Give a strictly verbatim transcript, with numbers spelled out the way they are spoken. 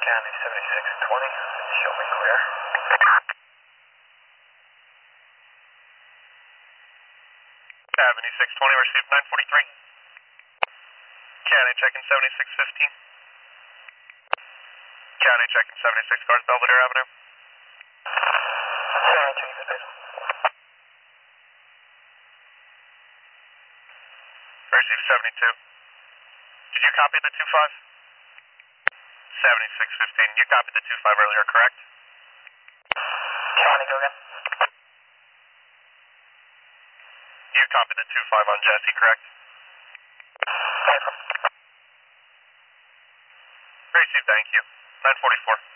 County seventy-six twenty, show me clear. seventy-six twenty, received nine forty-three. County checking seventy-six fifteen. County checking seventy-six cars, Belvedere Avenue. County checking the space. Received seventy-two. Did you copy the two five? seventy-six fifteen. You copied the two five earlier, correct? County, go again. You copied the two five on Jesse, correct? April. Received, thank you. nine forty-four.